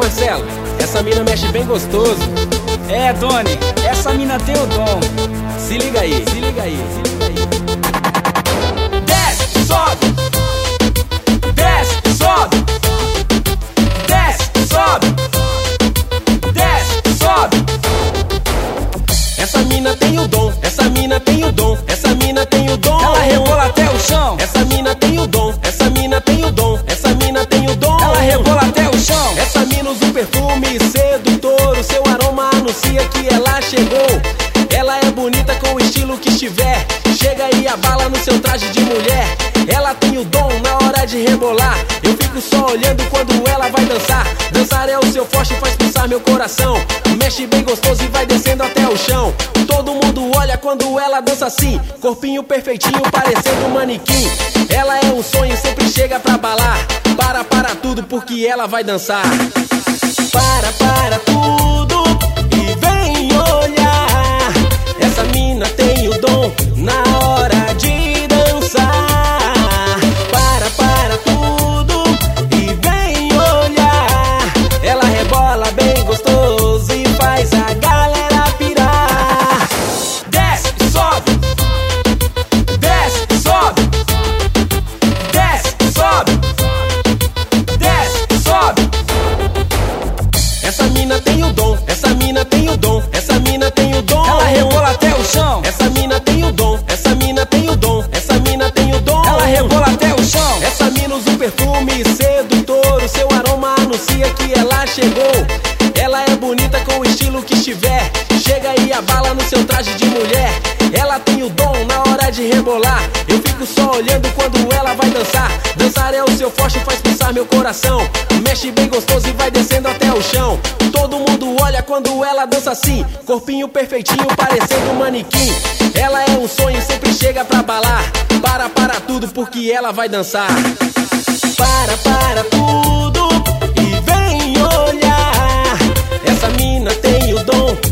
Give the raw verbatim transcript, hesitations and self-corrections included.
Marcelo, essa mina mexe bem gostoso. É, Doni, essa mina tem o dom. Se liga aí, se liga aí, se liga aí. Desce, sobe. Desce, sobe. Desce, sobe. Desce, sobe. Essa mina tem o dom, essa mina tem o dom, essa mina tem o dom. Ela rebola até o chão. Essa mina tem o dom, essa mina tem o dom, essa mina tem o dom. Ela rebola até o chão. Essa mina usa um perfume sedutor, o seu aroma anuncia que ela chegou. Ela é bonita com o estilo que estiver, chega e abala no seu traje de mulher. Ela tem o dom na hora de rebolar, eu fico só olhando quando ela vai dançar. Dançar é o seu forte, faz pulsar meu coração. Mexe bem gostoso e vai descendo até o chão. Todo mundo olha quando ela dança assim, corpinho perfeitinho parecendo um manequim. Ela é um sonho, sempre chega pra balar. Para, para tudo porque ela vai dançar. Para, para tudo e vem olhar. Essa mina tem o dom na hora de dançar. Para, para tudo e vem olhar. Ela rebola bem gostoso e faz a galera pirar. Desce, sobe. Desce, sobe. Desce, sobe. Desce, sobe. Essa mina tem o dom, essa mina tem o dom, essa mina tem o dom. Ela rebola até o chão. Essa mina tem o dom, essa mina tem o dom, essa mina tem o dom. Ela rebola até o chão. Essa mina usa um perfume sedutor, o seu aroma anuncia que ela chegou. Ela é bonita com o estilo que estiver, chega e abala no seu traje de mulher. Ela tem o dom na hora de rebolar, eu fico só olhando quando ela vai dançar. Dançar é o seu forte, faz pulsar meu coração. Mexe bem gostoso e vai descendo até o chão. Todo mundo olha quando ela dança assim, corpinho perfeitinho parecendo um manequim. Ela é um sonho, sempre chega pra balar. Para, para tudo porque ela vai dançar. Para, para tudo e vem olhar. Essa mina tem o dom